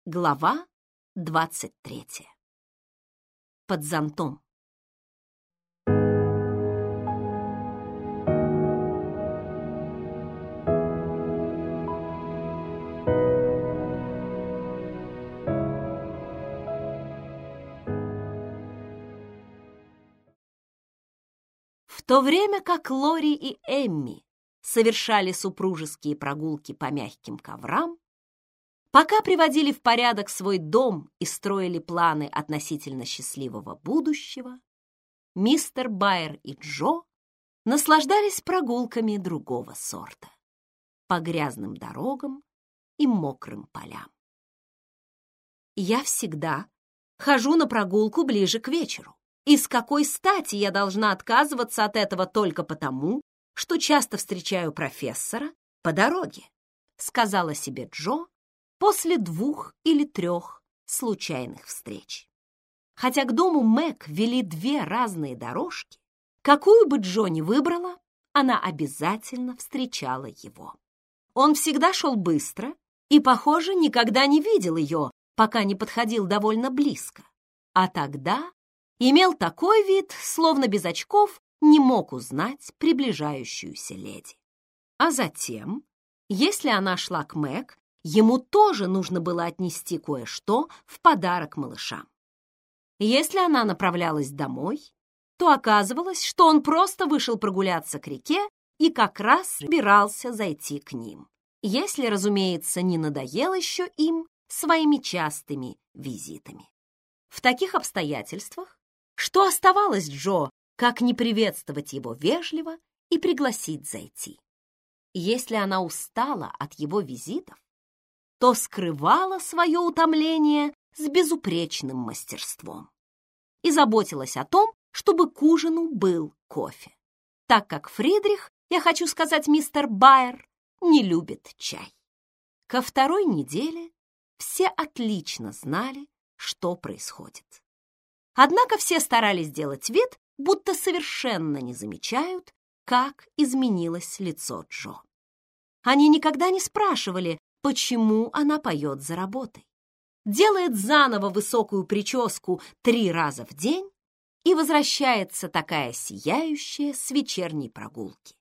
Глава 23. Под зонтом. В то время как Лори и Эмми совершали супружеские прогулки по мягким коврам, пока приводили в порядок свой дом и строили планы относительно счастливого будущего, мистер Байер и Джо наслаждались прогулками другого сорта по грязным дорогам и мокрым полям. «Я всегда хожу на прогулку ближе к вечеру. И с какой стати я должна отказываться от этого только потому, что часто встречаю профессора по дороге?» — сказала себе Джо после 2 или 3 случайных встреч. Хотя к дому Мэг вели 2 разные дорожки, какую бы Джо ни выбрала, она обязательно встречала его. Он всегда шел быстро и, похоже, никогда не видел ее, пока не подходил довольно близко. А тогда имел такой вид, словно без очков не мог узнать приближающуюся леди. А затем, если она шла к Мэг, ему тоже нужно было отнести кое-что в подарок малышам. Если она направлялась домой, то оказывалось, что он просто вышел прогуляться к реке и как раз собирался зайти к ним, если, разумеется, не надоел еще им своими частыми визитами. В таких обстоятельствах что оставалось Джо, как не приветствовать его вежливо и пригласить зайти? Если она устала от его визитов, то скрывала свое утомление с безупречным мастерством и заботилась о том, чтобы к ужину был кофе, так как Фридрих, я хочу сказать, мистер Байер, не любит чай. Ко 2-й неделе все отлично знали, что происходит. Однако все старались сделать вид, будто совершенно не замечают, как изменилось лицо Джо. Они никогда не спрашивали, почему она поет за работой, делает заново высокую прическу 3 раза в день и возвращается такая сияющая с вечерней прогулки.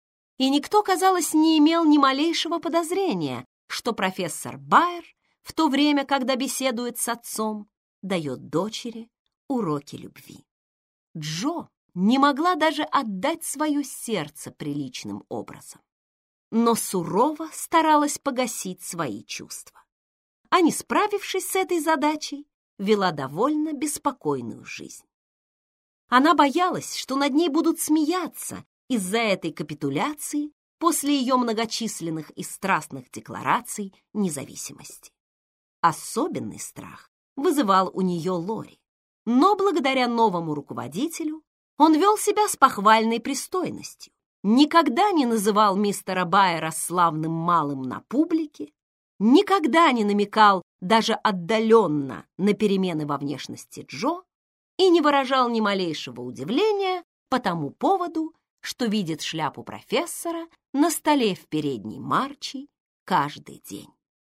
И никто, казалось, не имел ни малейшего подозрения, что профессор Байер в то время, когда беседует с отцом, дает дочери уроки любви. Джо не могла даже отдать свое сердце приличным образом, но сурово старалась погасить свои чувства. А не справившись с этой задачей, вела довольно беспокойную жизнь. Она боялась, что над ней будут смеяться из-за этой капитуляции после ее многочисленных и страстных деклараций независимости. Особенный страх вызывал у нее Лори, но благодаря новому руководителю он вел себя с похвальной пристойностью, никогда не называл мистера Байера славным малым на публике, никогда не намекал даже отдаленно на перемены во внешности Джо и не выражал ни малейшего удивления по тому поводу, что видит шляпу профессора на столе в передней марчи каждый день.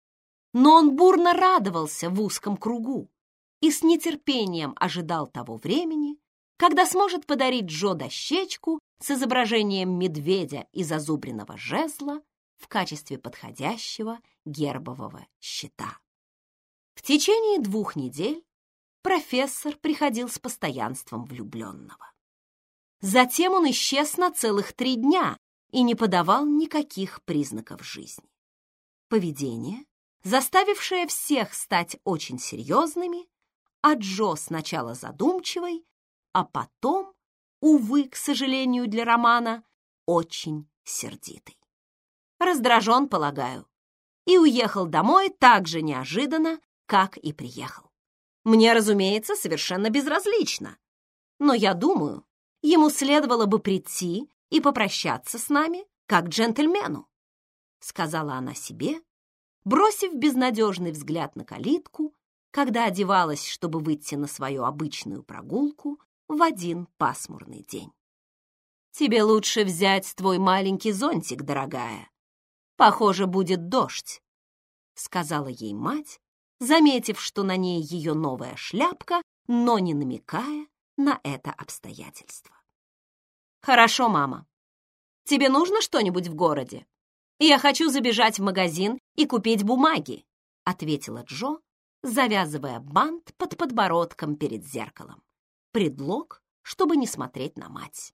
Но он бурно радовался в узком кругу и с нетерпением ожидал того времени, когда сможет подарить Джо дощечку с изображением медведя и зазубренного жезла в качестве подходящего гербового щита. В течение 2 недель профессор приходил с постоянством влюбленного. Затем он исчез на целых 3 дня и не подавал никаких признаков жизни. Поведение, заставившее всех стать очень серьезными, а Джо сначала задумчивой, а потом, увы, к сожалению для романа, очень сердитый. Раздражен, полагаю, и уехал домой так же неожиданно, как и приехал. Мне, разумеется, совершенно безразлично, но я думаю, ему следовало бы прийти и попрощаться с нами, как джентльмену, сказала она себе, бросив безнадежный взгляд на калитку, когда одевалась, чтобы выйти на свою обычную прогулку в один пасмурный день. «Тебе лучше взять твой маленький зонтик, дорогая. Похоже, будет дождь», — сказала ей мать, заметив, что на ней ее новая шляпка, но не намекая на это обстоятельство. «Хорошо, мама. Тебе нужно что-нибудь в городе? Я хочу забежать в магазин и купить бумаги», ответила Джо, завязывая бант под подбородком перед зеркалом. Предлог, чтобы не смотреть на мать.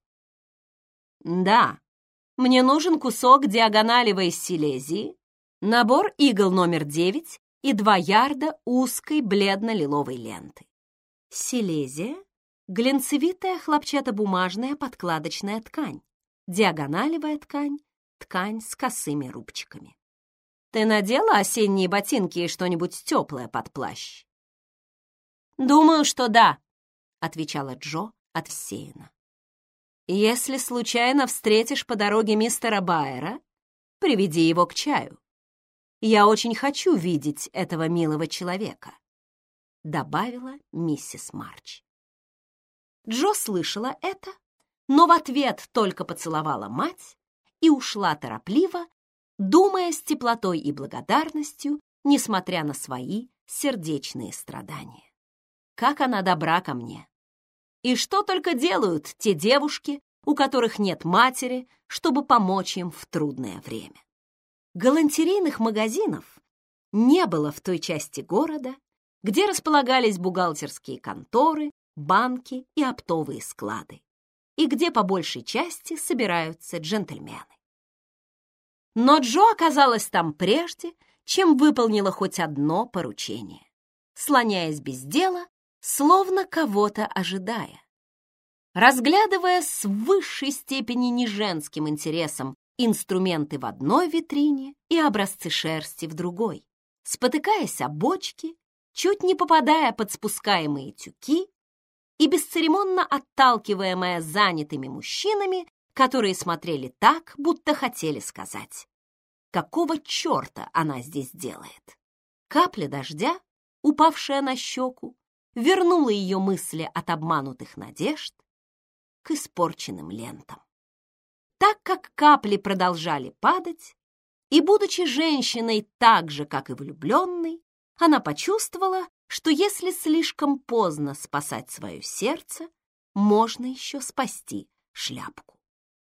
«Да, мне нужен кусок диагоналевой силезии, набор игл номер 9 и 2 ярда узкой бледно-лиловой ленты. Силезия — глянцевитая хлопчатобумажная подкладочная ткань, диагоналевая ткань — ткань с косыми рубчиками. Ты надела осенние ботинки и что-нибудь теплое под плащ?» «Думаю, что да», — отвечала Джо отсеянно. «Если случайно встретишь по дороге мистера Байера, приведи его к чаю. Я очень хочу видеть этого милого человека», — добавила миссис Марч. Джо слышала это, но в ответ только поцеловала мать и ушла торопливо, думая с теплотой и благодарностью, несмотря на свои сердечные страдания. Как она добра ко мне! И что только делают те девушки, у которых нет матери, чтобы помочь им в трудное время. Галантерейных магазинов не было в той части города, где располагались бухгалтерские конторы, банки и оптовые склады, и где по большей части собираются джентльмены. Но Джо оказалась там прежде, чем выполнила хоть одно поручение, слоняясь без дела, словно кого-то ожидая. Разглядывая с высшей степени неженским интересом инструменты в одной витрине и образцы шерсти в другой, спотыкаясь о бочки, чуть не попадая под спускаемые тюки и бесцеремонно отталкиваемая занятыми мужчинами, которые смотрели так, будто хотели сказать: какого черта она здесь делает? Капля дождя, упавшая на щеку, вернула ее мысли от обманутых надежд к испорченным лентам. Так как капли продолжали падать, и, будучи женщиной так же, как и влюбленной, она почувствовала, что если слишком поздно спасать свое сердце, можно еще спасти шляпку.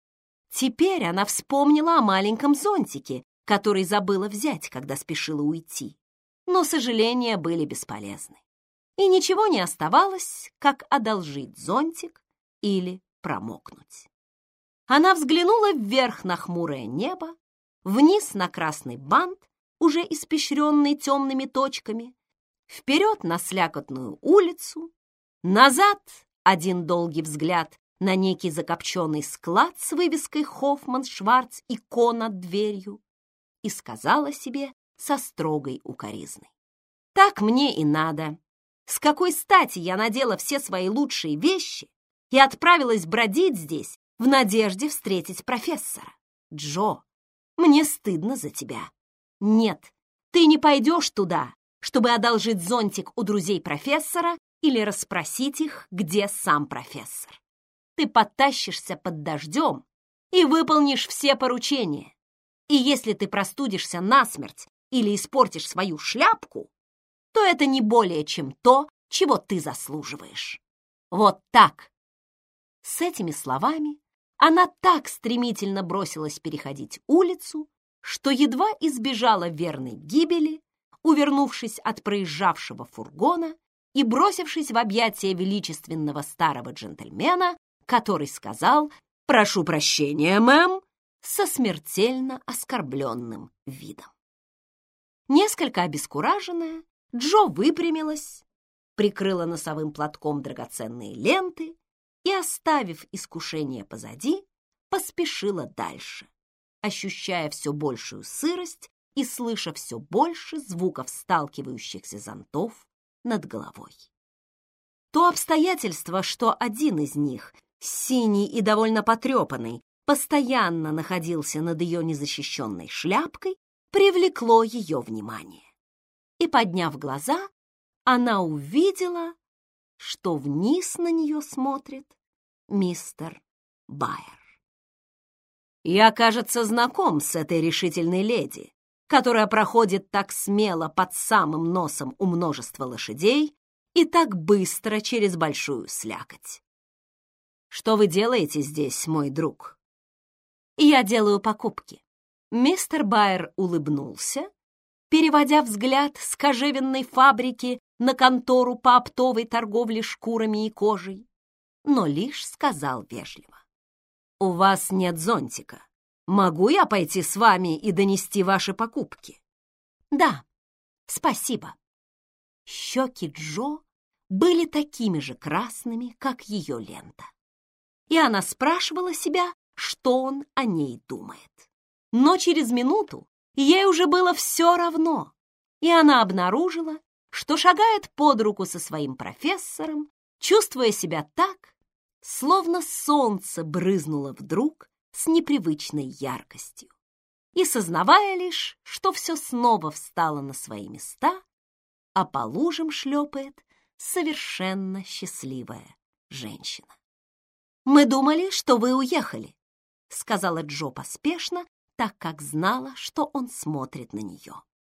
Теперь она вспомнила о маленьком зонтике, который забыла взять, когда спешила уйти, но сожаления были бесполезны. И ничего не оставалось, как одолжить зонтик или промокнуть. Она взглянула вверх на хмурое небо, вниз на красный бант, уже испещренный темными точками, вперед на слякотную улицу, назад один долгий взгляд на некий закопченный склад с вывеской «Хоффман, Шварц» и «Ко» над дверью, и сказала себе со строгой укоризной: «Так мне и надо. С какой стати я надела все свои лучшие вещи и отправилась бродить здесь в надежде встретить профессора? Джо, мне стыдно за тебя. Нет, ты не пойдешь туда, чтобы одолжить зонтик у друзей профессора или расспросить их, где сам профессор. Ты потащишься под дождем и выполнишь все поручения. И если ты простудишься насмерть или испортишь свою шляпку, то это не более чем то, чего ты заслуживаешь. Вот так». С этими словами она так стремительно бросилась переходить улицу, что едва избежала верной гибели, увернувшись от проезжавшего фургона и бросившись в объятия величественного старого джентльмена, который сказал: «Прошу прощения, мэм», со смертельно оскорбленным видом. Несколько обескураженная, Джо выпрямилась, прикрыла носовым платком драгоценные ленты и, оставив искушение позади, поспешила дальше, ощущая все большую сырость и слыша все больше звуков сталкивающихся зонтов над головой. То обстоятельство, что один из них, синий и довольно потрепанный, постоянно находился над ее незащищенной шляпкой, привлекло ее внимание. И, подняв глаза, она увидела, что вниз на нее смотрит мистер Байер. «Я, кажется, знаком с этой решительной леди», которая проходит так смело под самым носом у множества лошадей и так быстро через большую слякоть. Что вы делаете здесь, мой друг? Я делаю покупки. Мистер Байер улыбнулся, переводя взгляд с кожевенной фабрики на контору по оптовой торговле шкурами и кожей, но лишь сказал вежливо: «У вас нет зонтика. Могу я пойти с вами и донести ваши покупки?» «Да, спасибо». Щеки Джо были такими же красными, как ее лента. И она спрашивала себя, что он о ней думает. Но через минуту ей уже было все равно, и она обнаружила, что шагает под руку со своим профессором, чувствуя себя так, словно солнце брызнуло вдруг с непривычной яркостью, и сознавая лишь, что все снова встало на свои места, а по лужам шлепает совершенно счастливая женщина. «Мы думали, что вы уехали», — сказала Джо поспешно, так как знала, что он смотрит на нее.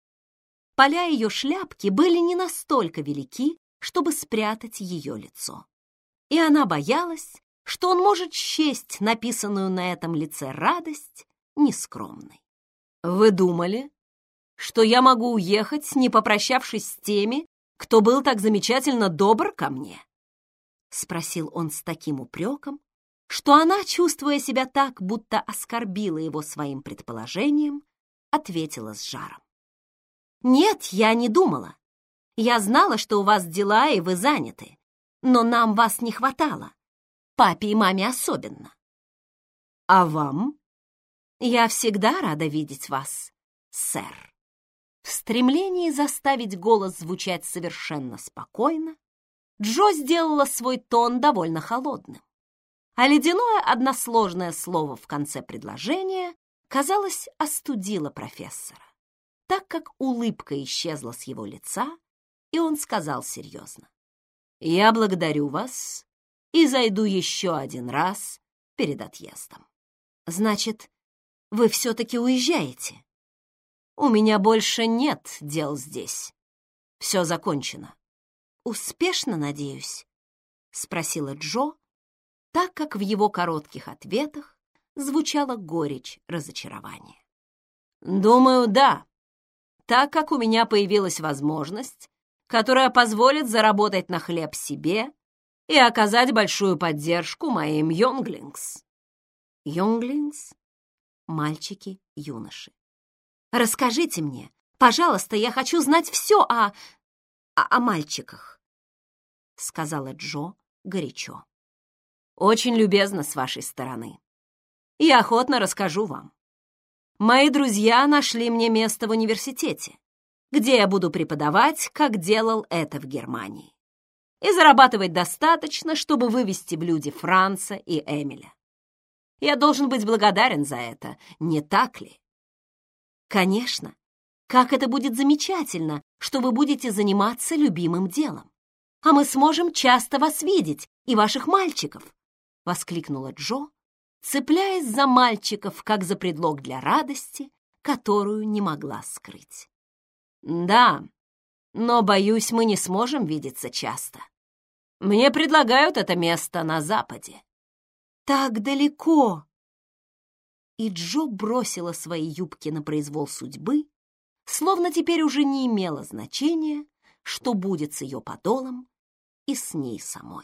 Поля ее шляпки были не настолько велики, чтобы спрятать ее лицо, и она боялась, что он может счесть написанную на этом лице радость нескромной. «Вы думали, что я могу уехать, не попрощавшись с теми, кто был так замечательно добр ко мне?» — спросил он с таким упреком, что она, чувствуя себя так, будто оскорбила его своим предположением, ответила с жаром: «Нет, я не думала. Я знала, что у вас дела, и вы заняты, но нам вас не хватало, папе и маме особенно». «А вам?» «Я всегда рада видеть вас, сэр». В стремлении заставить голос звучать совершенно спокойно, Джо сделала свой тон довольно холодным, а ледяное односложное слово в конце предложения, казалось, остудило профессора, так как улыбка исчезла с его лица, и он сказал серьезно: «Я благодарю вас и зайду еще один раз перед отъездом». «Значит, вы все-таки уезжаете?» «У меня больше нет дел здесь. Все закончено». «Успешно, надеюсь?» — спросила Джо, так как в его коротких ответах звучала горечь разочарования. «Думаю, да, так как у меня появилась возможность, которая позволит заработать на хлеб себе и оказать большую поддержку моим йонглингс». Йонглингс — мальчики, юноши. «Расскажите мне, пожалуйста, я хочу знать все о мальчиках», — сказала Джо горячо. «Очень любезно с вашей стороны. Я охотно расскажу вам. Мои друзья нашли мне место в университете, где я буду преподавать, как делал это в Германии, и зарабатывать достаточно, чтобы вывести в люди Франца и Эмиля. Я должен быть благодарен за это, не так ли?» «Конечно. Как это будет замечательно, что вы будете заниматься любимым делом. А мы сможем часто вас видеть и ваших мальчиков!» — воскликнула Джо, цепляясь за мальчиков, как за предлог для радости, которую не могла скрыть. «Да, но, боюсь, мы не сможем видеться часто. Мне предлагают это место на Западе». «Так далеко!» И Джо бросила свои юбки на произвол судьбы, словно теперь уже не имело значения, что будет с ее подолом и с ней самой.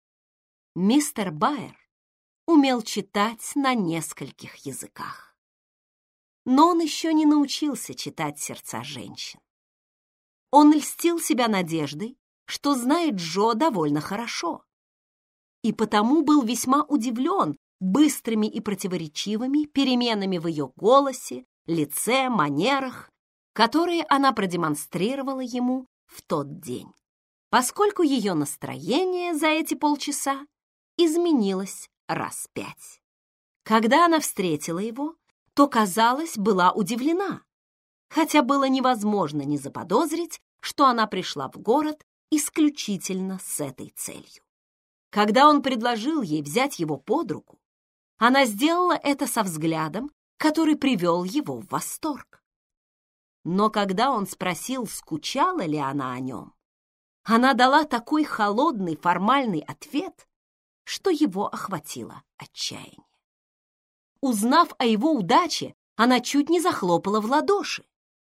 Мистер Байер умел читать на нескольких языках, но он еще не научился читать сердца женщин. Он льстил себя надеждой, что знает Джо довольно хорошо, и потому был весьма удивлен быстрыми и противоречивыми переменами в ее голосе, лице, манерах, которые она продемонстрировала ему в тот день, поскольку ее настроение за эти полчаса изменилось раз 5. Когда она встретила его, то, казалось, была удивлена, хотя было невозможно не заподозрить, что она пришла в город исключительно с этой целью. Когда он предложил ей взять его под руку, она сделала это со взглядом, который привел его в восторг. Но когда он спросил, скучала ли она о нем, она дала такой холодный формальный ответ, что его охватило отчаяние. Узнав о его удаче, она чуть не захлопала в ладоши.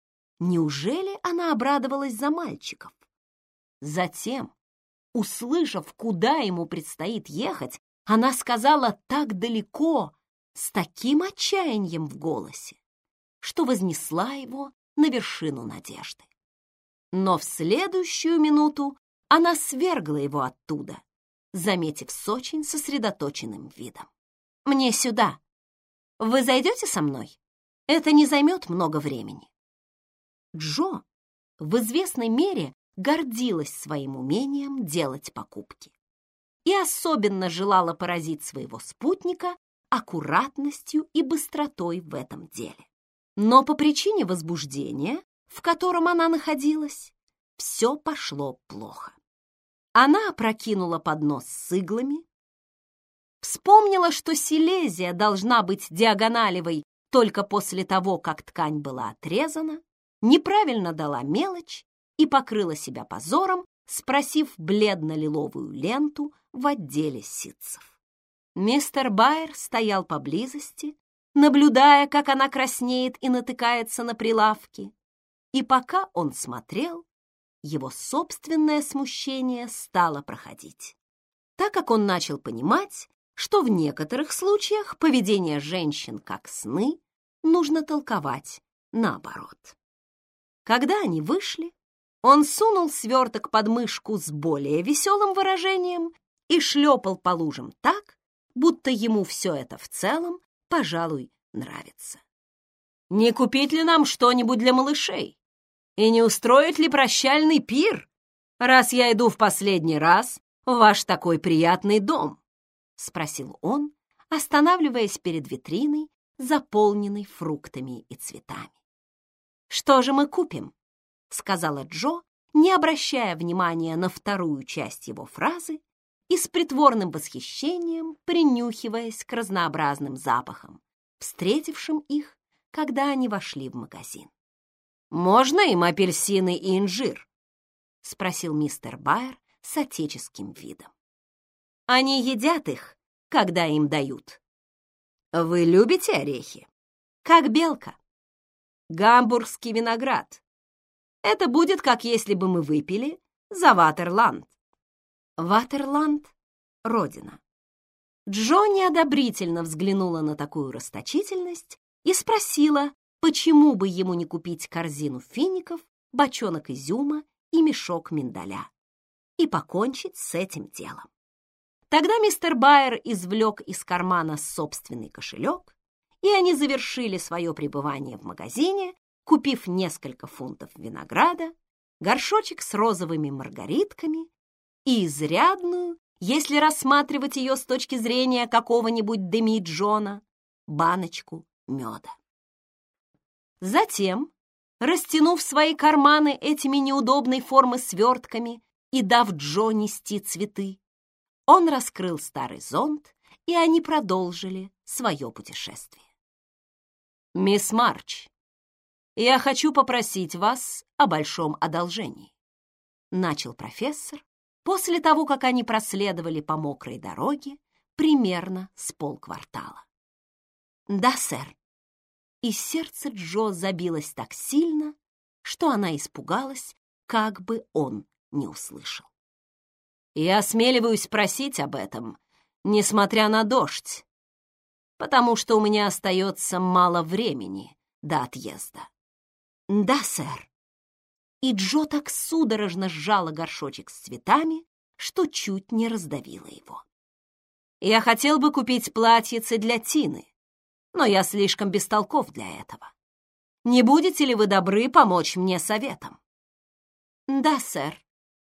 Неужели она обрадовалась за мальчиков? Затем, услышав, куда ему предстоит ехать, она сказала так далеко, с таким отчаянием в голосе, что вознесла его на вершину надежды. Но в следующую минуту она свергла его оттуда, заметив с очень сосредоточенным видом. «Мне сюда. Вы зайдете со мной? Это не займет много времени». Джо в известной мере гордилась своим умением делать покупки и особенно желала поразить своего спутника аккуратностью и быстротой в этом деле. Но по причине возбуждения, в котором она находилась, все пошло плохо. Она опрокинула поднос с иглами, вспомнила, что Силезия должна быть диагоналевой только после того, как ткань была отрезана, неправильно дала мелочь и покрыла себя позором, спросив бледно-лиловую ленту в отделе ситцев. Мистер Байер стоял поблизости, наблюдая, как она краснеет и натыкается на прилавки, и пока он смотрел, его собственное смущение стало проходить, так как он начал понимать, что в некоторых случаях поведение женщин как сны нужно толковать наоборот. Когда они вышли, он сунул сверток под мышку с более веселым выражением и шлепал по лужам так, будто ему все это в целом, пожалуй, нравится. «Не купить ли нам что-нибудь для малышей? И не устроить ли прощальный пир, раз я иду в последний раз в ваш такой приятный дом?» — спросил он, останавливаясь перед витриной, заполненной фруктами и цветами. «Что же мы купим?» — сказала Джо, не обращая внимания на вторую часть его фразы и с притворным восхищением принюхиваясь к разнообразным запахам, встретившим их, когда они вошли в магазин. «Можно им апельсины и инжир?» — спросил мистер Байер с отеческим видом. «Они едят их, когда им дают». «Вы любите орехи?» «Как белка». «Гамбургский виноград. Это будет, как если бы мы выпили за Ватерланд». Ватерланд — родина. Джо неодобрительно взглянула на такую расточительность и спросила, почему бы ему не купить корзину фиников, бочонок изюма и мешок миндаля и покончить с этим делом. Тогда мистер Байер извлек из кармана собственный кошелек, и они завершили свое пребывание в магазине, купив несколько фунтов винограда, горшочек с розовыми маргаритками и изрядную, если рассматривать ее с точки зрения какого-нибудь деми-джона, баночку меда. Затем, растянув свои карманы этими неудобной формы свертками и дав Джо нести цветы, он раскрыл старый зонт, и они продолжили свое путешествие. «Мисс Марч, я хочу попросить вас о большом одолжении», — начал профессор после того, как они проследовали по мокрой дороге примерно с полквартала. «Да, сэр». И сердце Джо забилось так сильно, что она испугалась, как бы он не услышал. «Я осмеливаюсь просить об этом, несмотря на дождь, потому что у меня остается мало времени до отъезда». «Да, сэр». И Джо так судорожно сжала горшочек с цветами, что чуть не раздавила его. «Я хотел бы купить платьице для Тины, но я слишком бестолков для этого. Не будете ли вы добры помочь мне советом?» «Да, сэр».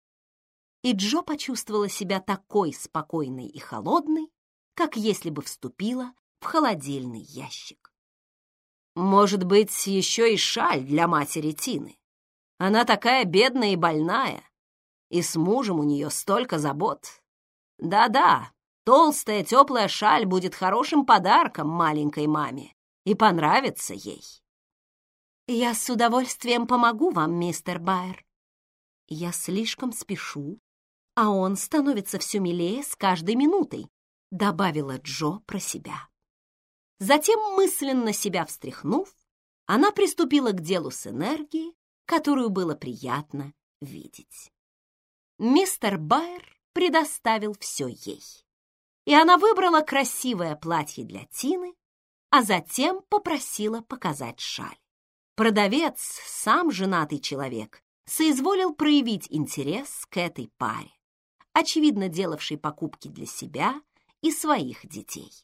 И Джо почувствовала себя такой спокойной и холодной, как если бы вступила в холодильный ящик. «Может быть, еще и шаль для матери Тины? Она такая бедная и больная, и с мужем у нее столько забот. Да-да, толстая теплая шаль будет хорошим подарком маленькой маме и понравится ей». «Я с удовольствием помогу вам, мистер Байер. Я слишком спешу, а он становится все милее с каждой минутой», добавила Джо про себя. Затем, мысленно себя встряхнув, она приступила к делу с энергией, которую было приятно видеть. Мистер Байер предоставил все ей, и она выбрала красивое платье для Тины, а затем попросила показать шаль. Продавец, сам женатый человек, соизволил проявить интерес к этой паре, очевидно делавшей покупки для себя и своих детей.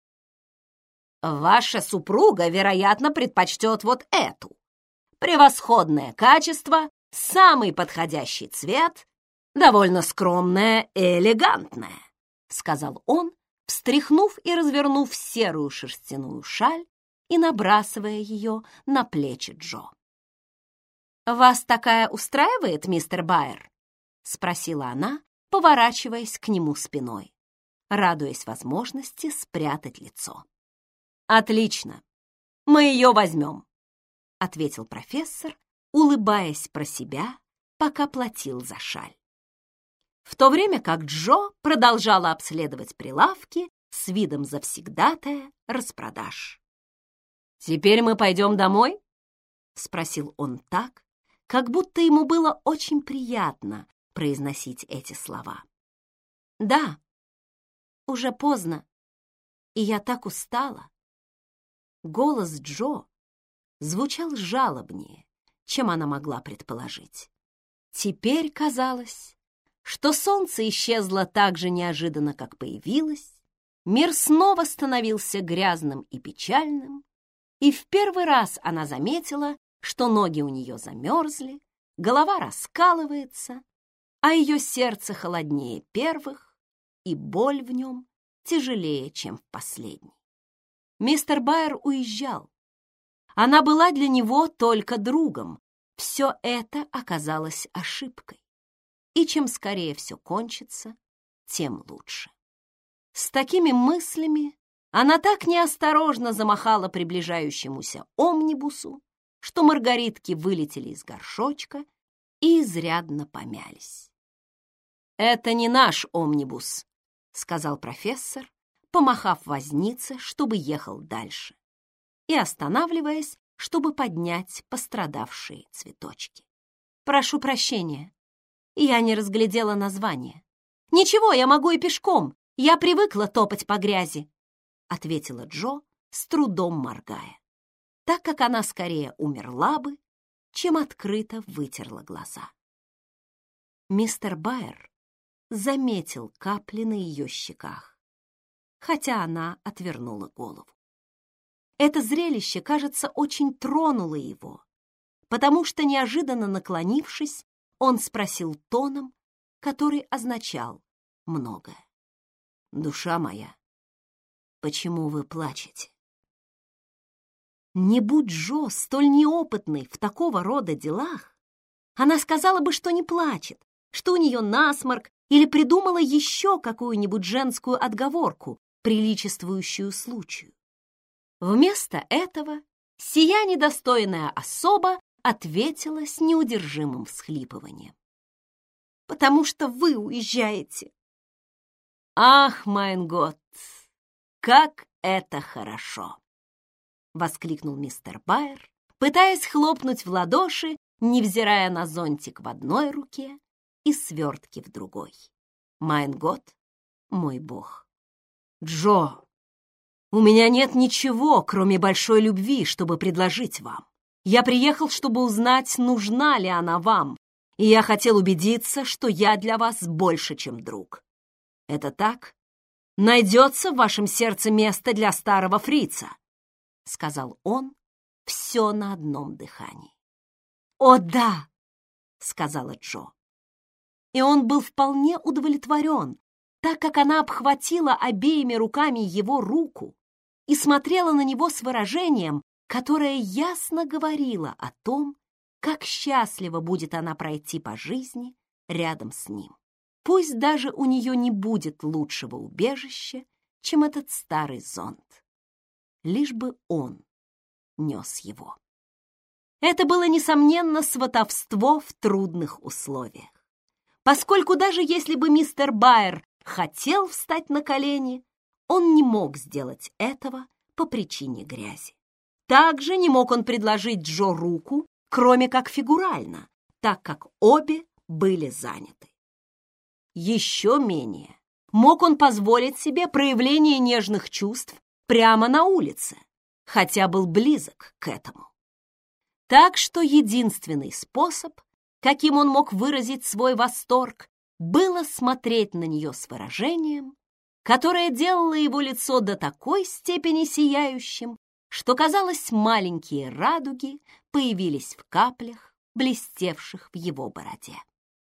«Ваша супруга, вероятно, предпочтет вот эту. Превосходное качество, самый подходящий цвет, довольно скромная и элегантная», сказал он, встряхнув и развернув серую шерстяную шаль и набрасывая ее на плечи Джо. «Вас такая устраивает, мистер Байер?» спросила она, поворачиваясь к нему спиной, радуясь возможности спрятать лицо. «Отлично, мы ее возьмем», — ответил профессор, улыбаясь про себя, пока платил за шаль. В то время как Джо продолжала обследовать прилавки с видом завсегдатая распродаж. «Теперь мы пойдем домой?» — спросил он так, как будто ему было очень приятно произносить эти слова. «Да, уже поздно, и я так устала». Голос Джо звучал жалобнее, чем она могла предположить. Теперь казалось, что солнце исчезло так же неожиданно, как появилось, мир снова становился грязным и печальным, и в первый раз она заметила, что ноги у нее замерзли, голова раскалывается, а ее сердце холоднее первых, и боль в нем тяжелее, чем в последний. Мистер Байер уезжал. Она была для него только другом. Все это оказалось ошибкой. И чем скорее все кончится, тем лучше. С такими мыслями она так неосторожно замахала приближающемуся омнибусу, что маргаритки вылетели из горшочка и изрядно помялись. «Это не наш омнибус», — сказал профессор, помахав вознице, чтобы ехал дальше, и останавливаясь, чтобы поднять пострадавшие цветочки. «Прошу прощения, я не разглядела название. Ничего, я могу и пешком, я привыкла топать по грязи», ответила Джо, с трудом моргая, так как она скорее умерла бы, чем открыто вытерла глаза. Мистер Байер заметил капли на ее щеках, хотя она отвернула голову. Это зрелище, кажется, очень тронуло его, потому что, неожиданно наклонившись, он спросил тоном, который означал многое. «Душа моя, почему вы плачете?» Не будь Джо столь неопытной в такого рода делах, она сказала бы, что не плачет, что у нее насморк, или придумала еще какую-нибудь женскую отговорку, приличествующую случаю. Вместо этого сия недостойная особа ответила с неудержимым всхлипыванием. «Потому что вы уезжаете». «Ах, майн гот, как это хорошо!» — воскликнул мистер Байер, пытаясь хлопнуть в ладоши, невзирая на зонтик в одной руке и свертки в другой. «Майн гот, мой бог». «Джо, у меня нет ничего, кроме большой любви, чтобы предложить вам. Я приехал, чтобы узнать, нужна ли она вам, и я хотел убедиться, что я для вас больше, чем друг. Это так? Найдется в вашем сердце место для старого фрица?» — сказал он, все на одном дыхании. «О, да!» — сказала Джо. И он был вполне удовлетворен, так как она обхватила обеими руками его руку и смотрела на него с выражением, которое ясно говорило о том, как счастливо будет она пройти по жизни рядом с ним. Пусть даже у нее не будет лучшего убежища, чем этот старый зонт, лишь бы он нес его. Это было, несомненно, сватовство в трудных условиях, поскольку даже если бы мистер Байер хотел встать на колени, он не мог сделать этого по причине грязи. Также не мог он предложить Джо руку, кроме как фигурально, так как обе были заняты. Еще менее мог он позволить себе проявление нежных чувств прямо на улице, хотя был близок к этому. Так что единственный способ, каким он мог выразить свой восторг, было смотреть на нее с выражением, которое делало его лицо до такой степени сияющим, что, казалось, маленькие радуги появились в каплях, блестевших в его бороде.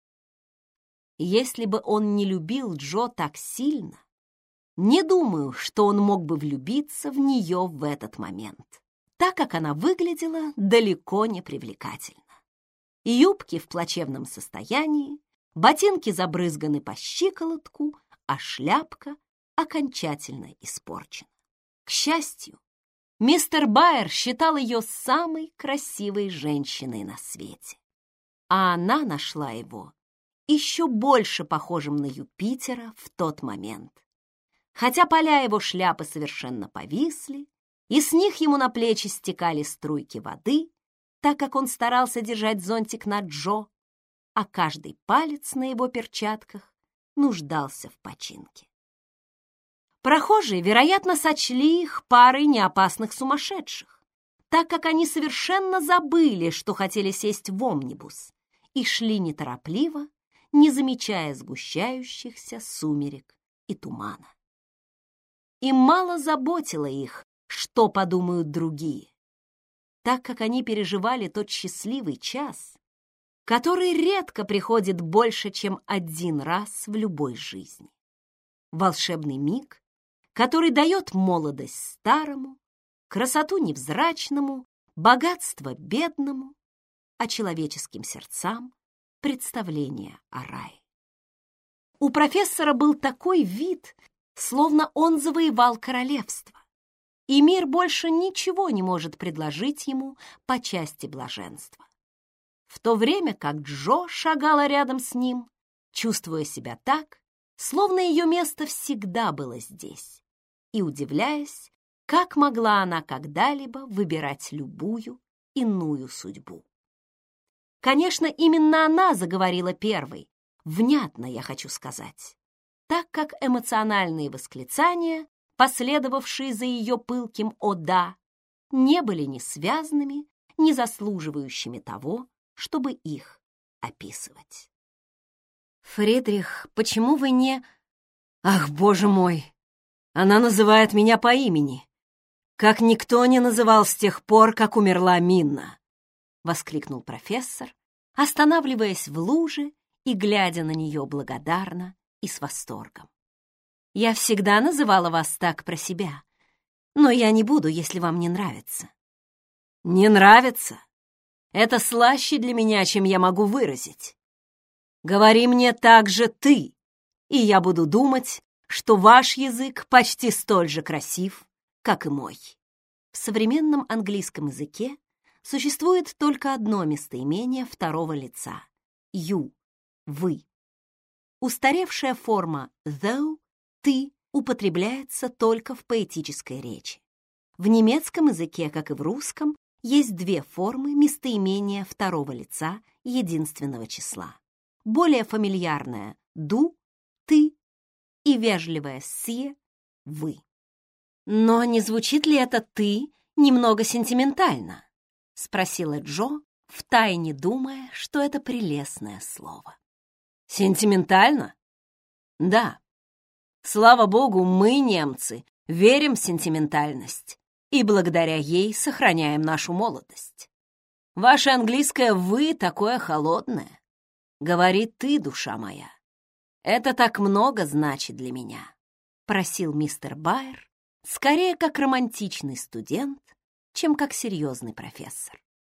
Если бы он не любил Джо так сильно, не думаю, что он мог бы влюбиться в нее в этот момент, так как она выглядела далеко не привлекательно. Юбки в плачевном состоянии, ботинки забрызганы по щиколотку, а шляпка окончательно испорчена. К счастью, мистер Байер считал ее самой красивой женщиной на свете, а она нашла его еще больше похожим на Юпитера в тот момент. Хотя поля его шляпы совершенно повисли, и с них ему на плечи стекали струйки воды, так как он старался держать зонтик на Джо, а каждый палец на его перчатках нуждался в починке. Прохожие, вероятно, сочли их парой неопасных сумасшедших, так как они совершенно забыли, что хотели сесть в омнибус, и шли неторопливо, не замечая сгущающихся сумерек и тумана. Им мало заботило их, что подумают другие, так как они переживали тот счастливый час, который редко приходит больше, чем один раз в любой жизни. Волшебный миг, который дает молодость старому, красоту невзрачному, богатство бедному, а человеческим сердцам представление о рае. У профессора был такой вид, словно он завоевал королевство, и мир больше ничего не может предложить ему по части блаженства. В то время как Джо шагала рядом с ним, чувствуя себя так, словно ее место всегда было здесь, и удивляясь, как могла она когда-либо выбирать любую иную судьбу. Конечно, именно она заговорила первой, внятно, я хочу сказать, так как эмоциональные восклицания, последовавшие за ее пылким «О да», не были ни связанными, ни заслуживающими того, чтобы их описывать. «Фридрих, почему вы не...» «Ах, боже мой! Она называет меня по имени, как никто не называл с тех пор, как умерла Минна!» — воскликнул профессор, останавливаясь в луже и глядя на нее благодарно и с восторгом. «Я всегда называла вас так про себя, но я не буду, если вам не нравится». «Не нравится? Это слаще для меня, чем я могу выразить. Говори мне так же ты, и я буду думать, что ваш язык почти столь же красив, как и мой». В современном английском языке существует только одно местоимение второго лица — «you» — «вы». Устаревшая форма «thou» — «ты» употребляется только в поэтической речи. В немецком языке, как и в русском, есть две формы местоимения второго лица единственного числа. Более фамильярная «du» — «ты» и вежливая «sie» — «вы». «Но не звучит ли это «ты» немного сентиментально?» — спросила Джо, втайне думая, что это прелестное слово. «Сентиментально? Да. Слава богу, мы, немцы, верим в сентиментальность и благодаря ей сохраняем нашу молодость. Ваше английское «вы» такое холодное. Говори ты, душа моя. Это так много значит для меня», — просил мистер Байер, скорее как романтичный студент, чем как серьезный профессор.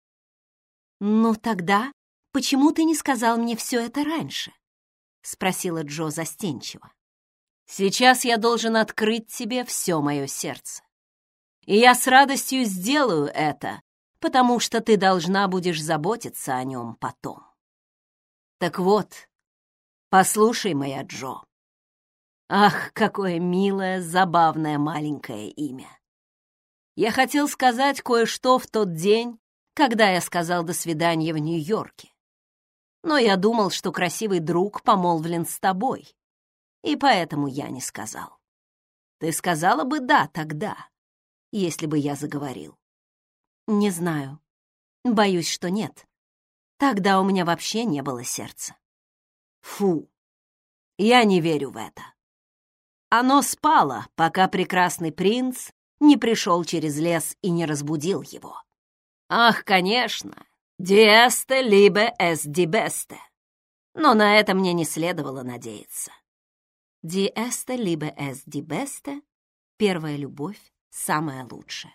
«Ну тогда почему ты не сказал мне все это раньше?» — спросила Джо застенчиво. «Сейчас я должен открыть тебе все мое сердце. И я с радостью сделаю это, потому что ты должна будешь заботиться о нем потом. Так вот, послушай, моя Джо. Ах, какое милое, забавное маленькое имя. Я хотел сказать кое-что в тот день, когда я сказал «до свидания» в Нью-Йорке. Но я думал, что красивый друг помолвлен с тобой, и поэтому я не сказал. Ты сказала бы «да» тогда, если бы я заговорил. Не знаю. Боюсь, что нет. Тогда у меня вообще не было сердца. Фу, я не верю в это. Оно спало, пока прекрасный принц не пришел через лес и не разбудил его. Ах, конечно, «Dieste liebe es die beste». Но на это мне не следовало надеяться. «Dieste liebe es die beste» — первая любовь, самая лучшая.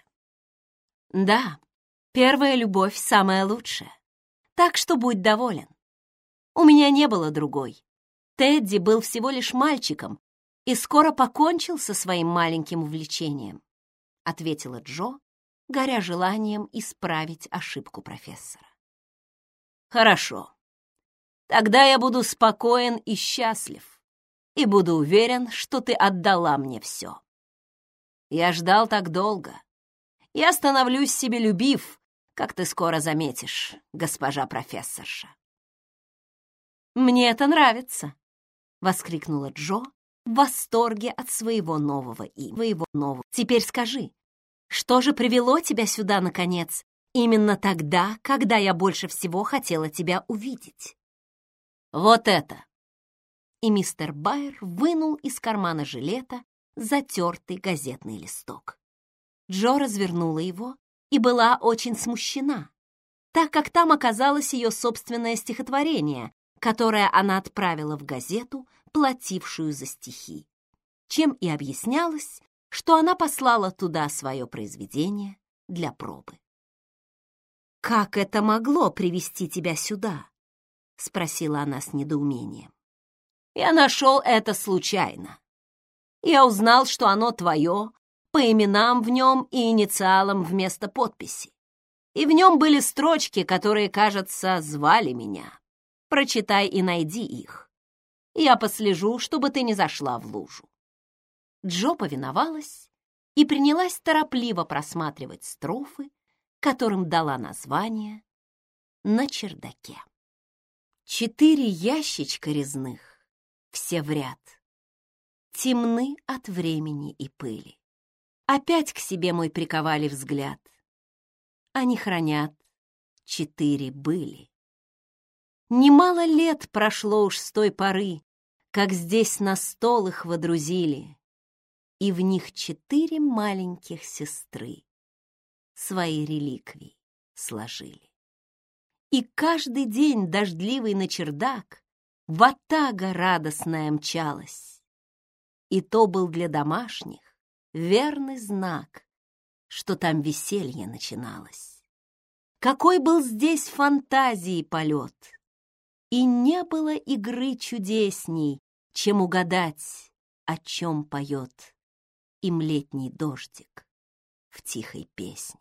Да, первая любовь самая лучшая. Так что будь доволен. У меня не было другой. Тедди был всего лишь мальчиком и скоро покончил со своим маленьким увлечением, ответила Джо, горя желанием исправить ошибку профессора. Хорошо. Тогда я буду спокоен и счастлив, и буду уверен, что ты отдала мне все. Я ждал так долго. Я становлюсь себелюбив, как ты скоро заметишь, госпожа профессорша. «Мне это нравится!» — воскликнула Джо в восторге от своего нового имени. «Теперь скажи, что же привело тебя сюда, наконец, именно тогда, когда я больше всего хотела тебя увидеть?» «Вот это!» И мистер Байер вынул из кармана жилета затертый газетный листок. Джо развернула его и была очень смущена, так как там оказалось ее собственное стихотворение, которое она отправила в газету, платившую за стихи, чем и объяснялось, что она послала туда свое произведение для пробы. «Как это могло привести тебя сюда?» — спросила она с недоумением. «Я нашел это случайно. Я узнал, что оно твое, по именам в нем и инициалам вместо подписи. И в нем были строчки, которые, кажется, звали меня. Прочитай и найди их. Я послежу, чтобы ты не зашла в лужу». Джо повиновалась и принялась торопливо просматривать строфы, которым дала название «На чердаке». 4 ящичка резных, все в ряд, темны от времени и пыли. Опять к себе мой приковали взгляд. Они хранят 4 были. Немало лет прошло уж с той поры, как здесь на стол их водрузили, и в них 4 маленьких сестры свои реликвии сложили. И каждый день дождливый на чердак ватага радостная мчалась. И то был для домашних верный знак, что там веселье начиналось. Какой был здесь фантазии полет! И не было игры чудесней, чем угадать, о чем поет им летний дождик в тихой песне.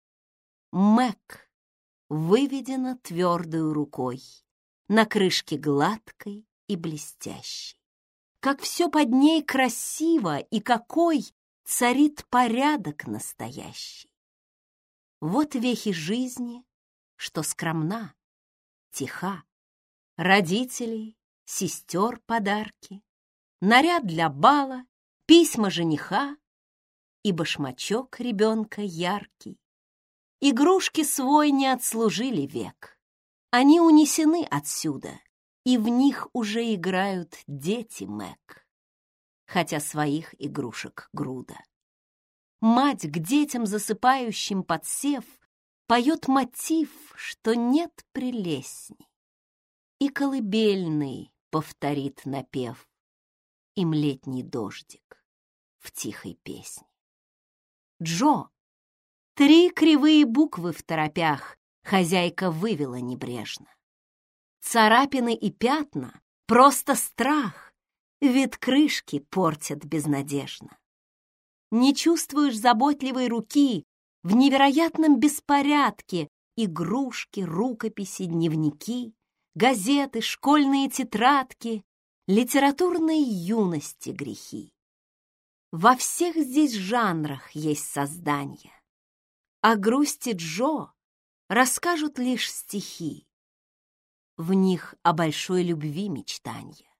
Мэг выведена твердою рукой на крышке гладкой и блестящей. Как все под ней красиво и какой царит порядок настоящий. Вот вехи жизни, что скромна, тиха, родителей, сестер подарки, наряд для бала, письма жениха и башмачок ребенка яркий. Игрушки свой не отслужили век. Они унесены отсюда, и в них уже играют дети Мэг, хотя своих игрушек груда. Мать к детям, засыпающим подсев, поет мотив, что нет прелестней. И колыбельный повторит напев им летний дождик в тихой песне. Джо! 3 кривые буквы в торопях хозяйка вывела небрежно. Царапины и пятна — просто страх, вид крышки портят безнадежно. Не чувствуешь заботливой руки, В невероятном беспорядке игрушки, рукописи, дневники, газеты, школьные тетрадки, литературной юности грехи. Во всех здесь жанрах есть создания. О грусти Джо расскажут лишь стихи. В них о большой любви мечтанья.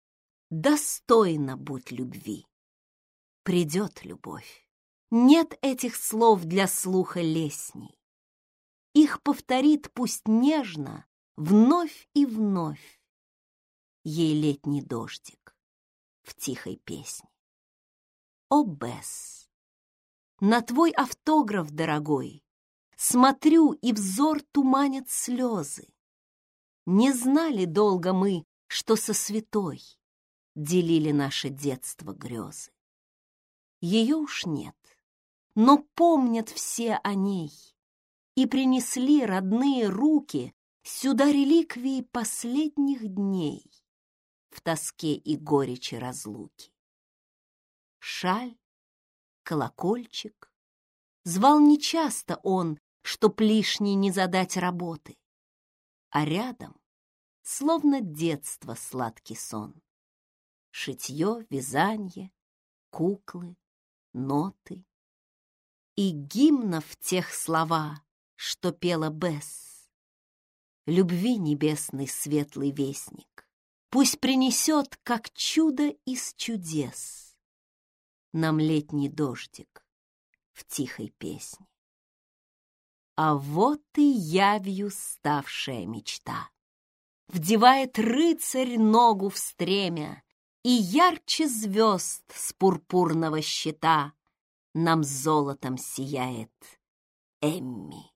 Достойно будь любви. Придет любовь. Нет этих слов для слуха лесней. Их повторит пусть нежно вновь и вновь ей летний дождик в тихой песне. О, Бесс, на твой автограф, дорогой, смотрю, и взор туманят слезы. Не знали долго мы, что со святой делили наше детство грезы. Ее уж нет, но помнят все о ней, и принесли родные руки сюда реликвии последних дней в тоске и горечи разлуки. Шаль, колокольчик, звал нечасто он, чтоб лишней не задать работы, а рядом, словно детство, сладкий сон. Шитье, вязанье, куклы, ноты и гимнов тех слова, что пела Бесс. Любви небесный светлый вестник пусть принесет, как чудо из чудес, нам летний дождик в тихой песне. А вот и явью ставшая мечта. Вдевает рыцарь ногу в стремя, и ярче звезд с пурпурного щита нам золотом сияет Эмми.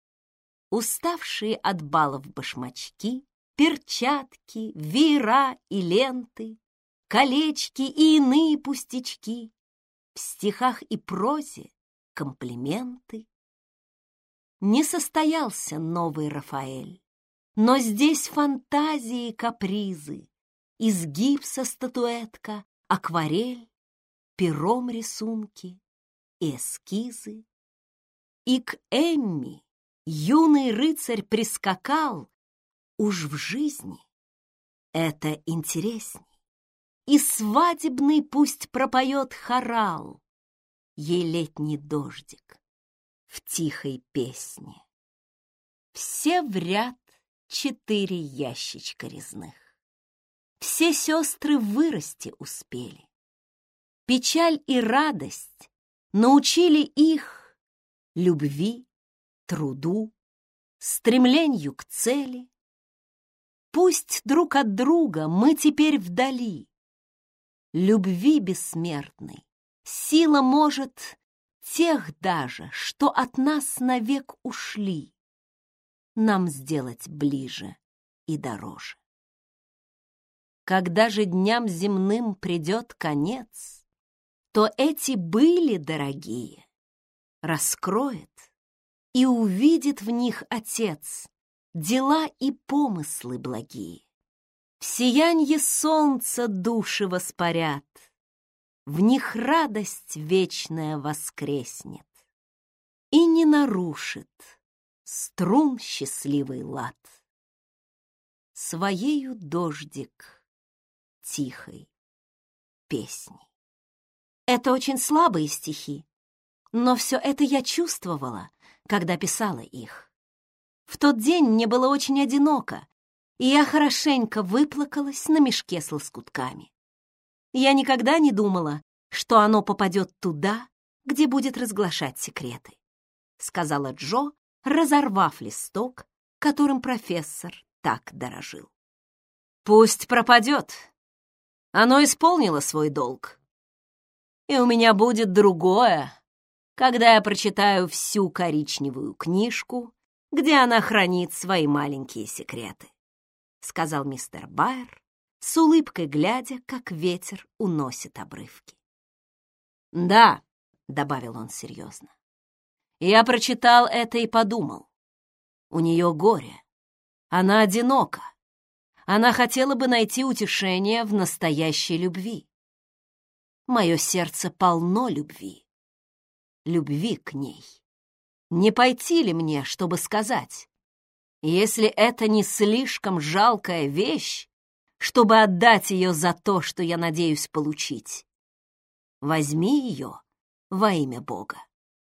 Уставшие от балов башмачки, перчатки, веера и ленты, колечки и иные пустячки, в стихах и прозе комплименты. Не состоялся новый Рафаэль, но здесь фантазии и капризы, из гипса статуэтка, акварель, пером рисунки и эскизы. И к Эмми юный рыцарь прискакал, уж в жизни это интересней. И свадебный пусть пропоет хорал ей летний дождик в тихой песне. Все в ряд 4 ящичка резных. Все сестры вырасти успели. Печаль и радость научили их любви, труду, стремлению к цели. Пусть друг от друга мы теперь вдали. Любви бессмертной сила может тех даже, что от нас навек ушли, нам сделать ближе и дороже. Когда же дням земным придет конец, то эти были дорогие раскроет и увидит в них Отец дела и помыслы благие. В сиянье солнца души воспарят, в них радость вечная воскреснет и не нарушит струн счастливый лад. Своею дождик тихой песней. Это очень слабые стихи, но все это я чувствовала, когда писала их. В тот день мне было очень одиноко, и я хорошенько выплакалась на мешке с лоскутками. Я никогда не думала, что оно попадет туда, где будет разглашать секреты, сказала Джо, разорвав листок, которым профессор так дорожил. Пусть пропадет. Оно исполнило свой долг. И у меня будет другое, когда я прочитаю всю коричневую книжку, где она хранит свои маленькие секреты, сказал мистер Байер, с улыбкой глядя, как ветер уносит обрывки. Да, добавил он серьезно, я прочитал это и подумал. У нее горе, она одинока, она хотела бы найти утешение в настоящей любви. Мое сердце полно любви, любви к ней. Не пойти ли мне, чтобы сказать, если это не слишком жалкая вещь, чтобы отдать ее за то, что я надеюсь получить? Возьми ее во имя Бога.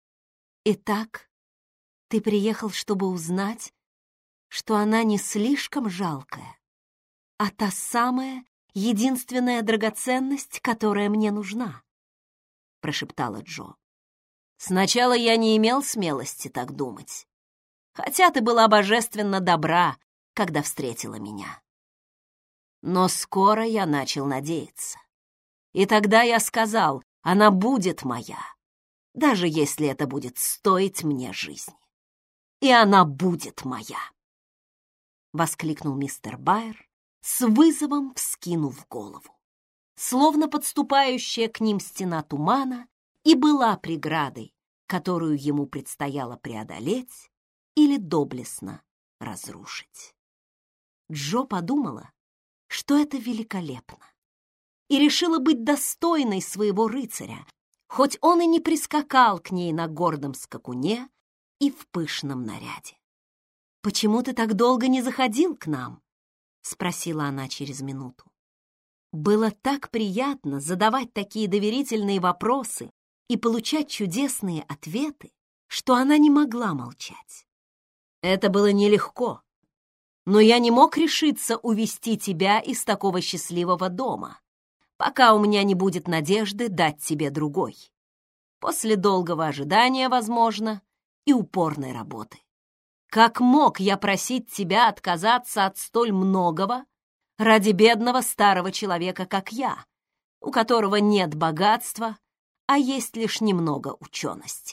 Итак, ты приехал, чтобы узнать, что она не слишком жалкая, а та самая единственная драгоценность, которая мне нужна, прошептала Джо. Сначала я не имел смелости так думать, хотя ты была божественно добра, когда встретила меня. Но скоро я начал надеяться. И тогда я сказал, она будет моя, даже если это будет стоить мне жизни. И она будет моя, воскликнул мистер Байер, с вызовом вскинув голову. Словно подступающая к ним стена тумана и была преградой, которую ему предстояло преодолеть или доблестно разрушить. Джо подумала, что это великолепно, и решила быть достойной своего рыцаря, хоть он и не прискакал к ней на гордом скакуне и в пышном наряде. «Почему ты так долго не заходил к нам?» — спросила она через минуту. Было так приятно задавать такие доверительные вопросы и получать чудесные ответы, что она не могла молчать. Это было нелегко, но я не мог решиться увести тебя из такого счастливого дома, пока у меня не будет надежды дать тебе другой. После долгого ожидания, возможно, и упорной работы. Как мог я просить тебя отказаться от столь многого ради бедного старого человека, как я, у которого нет богатства, а есть лишь немного учености?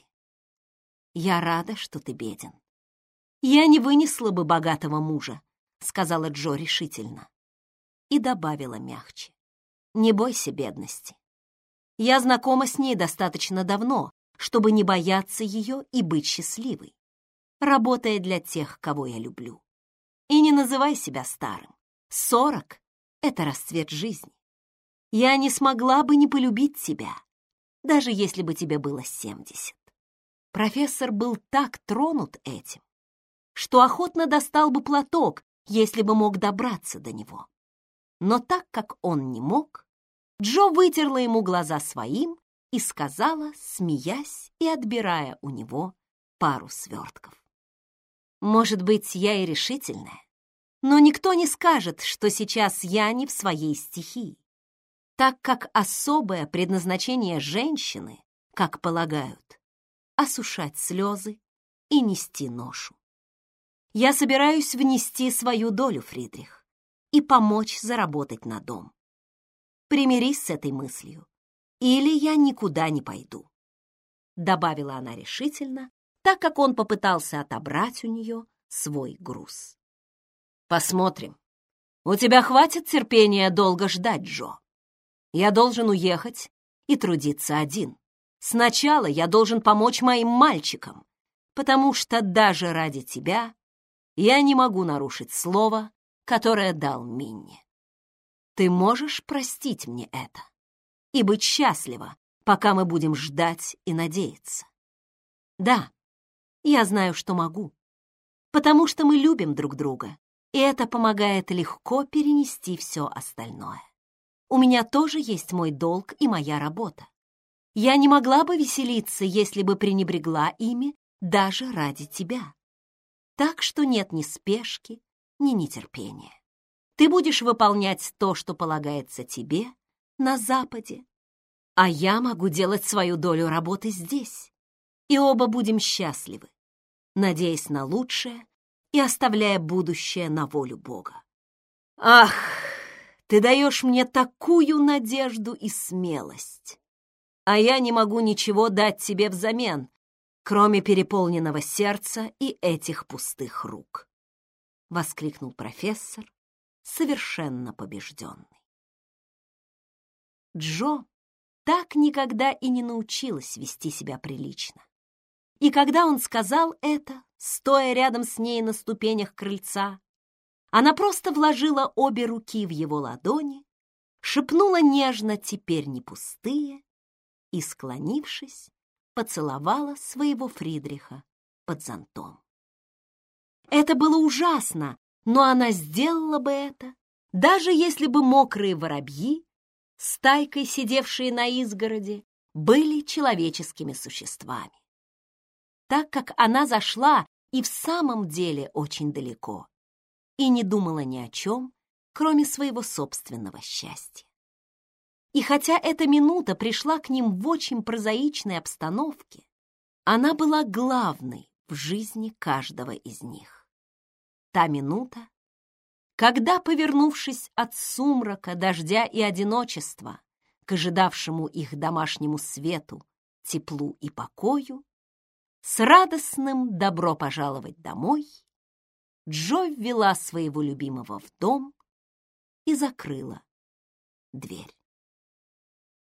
Я рада, что ты беден. Я не вынесла бы богатого мужа, сказала Джо решительно. И добавила мягче. Не бойся бедности. Я знакома с ней достаточно давно, чтобы не бояться ее и быть счастливой, работая для тех, кого я люблю. И не называй себя старым. 40 — это расцвет жизни. Я не смогла бы не полюбить тебя, даже если бы тебе было 70. Профессор был так тронут этим, что охотно достал бы платок, если бы мог добраться до него. Но так как он не мог, Джо вытерла ему глаза своим и сказала, смеясь и отбирая у него пару свертков. «Может быть, я и решительная, но никто не скажет, что сейчас я не в своей стихии, так как особое предназначение женщины, как полагают, осушать слезы и нести ношу. Я собираюсь внести свою долю, Фридрих, и помочь заработать на дом. Примирись с этой мыслью, или я никуда не пойду», — добавила она решительно, так как он попытался отобрать у нее свой груз. «Посмотрим. У тебя хватит терпения долго ждать, Джо. Я должен уехать и трудиться один. Сначала я должен помочь моим мальчикам, потому что даже ради тебя я не могу нарушить слово, которое дал Минни. Ты можешь простить мне это и быть счастлива, пока мы будем ждать и надеяться? Да, я знаю, что могу, потому что мы любим друг друга, и это помогает легко перенести все остальное. У меня тоже есть мой долг и моя работа. Я не могла бы веселиться, если бы пренебрегла ими даже ради тебя. Так что нет ни спешки, ни нетерпения. Ты будешь выполнять то, что полагается тебе на Западе, а я могу делать свою долю работы здесь, и оба будем счастливы, надеясь на лучшее и оставляя будущее на волю Бога. Ах, ты даешь мне такую надежду и смелость, а я не могу ничего дать тебе взамен, кроме переполненного сердца и этих пустых рук, — воскликнул профессор, совершенно побежденный. Джо так никогда и не научилась вести себя прилично. И когда он сказал это, стоя рядом с ней на ступенях крыльца, она просто вложила обе руки в его ладони, шепнула нежно «теперь не пустые» и, склонившись, поцеловала своего Фридриха под зонтом. Это было ужасно, но она сделала бы это, даже если бы мокрые воробьи, стайкой сидевшие на изгороди, были человеческими существами. Так как она зашла и в самом деле очень далеко и не думала ни о чем, кроме своего собственного счастья. И хотя эта минута пришла к ним в очень прозаичной обстановке, она была главной в жизни каждого из них. Та минута, когда, повернувшись от сумрака, дождя и одиночества к ожидавшему их домашнему свету, теплу и покою, с радостным «добро пожаловать домой» Джо ввела своего любимого в дом и закрыла дверь.